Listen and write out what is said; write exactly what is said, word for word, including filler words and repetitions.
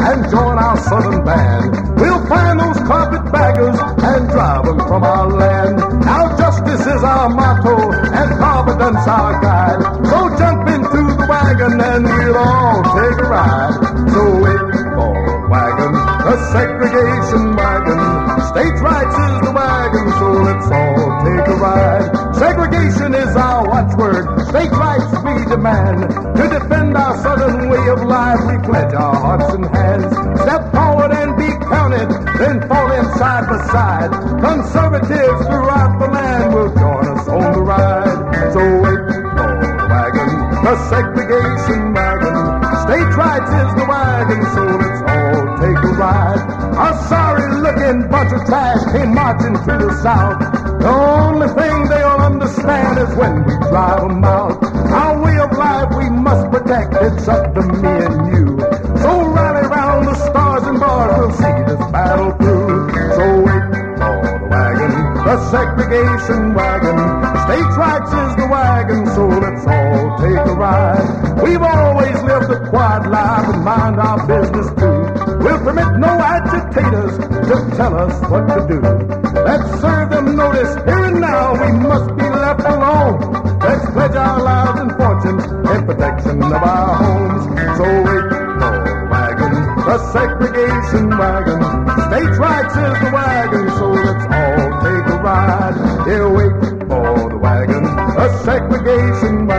and join our southern band. We'll find those carpetbaggers and drive them from our land. Now justice is our motto and providence our guide. So jump into the wagon and we'll all take a ride. So wait for the wagon, the segregation wagon. States' rights is the wagon, so let's all take a ride. Segregation is our watchword, states' rights we demand. To defend our southern way of life, we pledge our hearts and hands. Step forward and be counted, then fall in side by side. Conservatives throughout the land will join us on the ride. So wait for the wagon, the segregation wagon. States' rights is the wagon, so let's all take a ride. A sorry-looking bunch of trash came marching to the south. The only thing they'll understand is when we drive them out. Our way of life we must protect, it's up to me and you. So rally round the stars and bars, we'll see this battle through. So wait for the wagon, the segregation wagon. States' rights is the wagon, so let's all take a ride. We've always lived a quiet life and mind our business too. We'll permit no agitators to tell us what to do. Let's serve them notice here and now, we must be left alone. Let's pledge our lives and fortunes in protection of our homes. So wait for the wagon, the segregation wagon. States' rights is the wagon, so let's all take a ride. Yeah, wait for the wagon, the segregation wagon.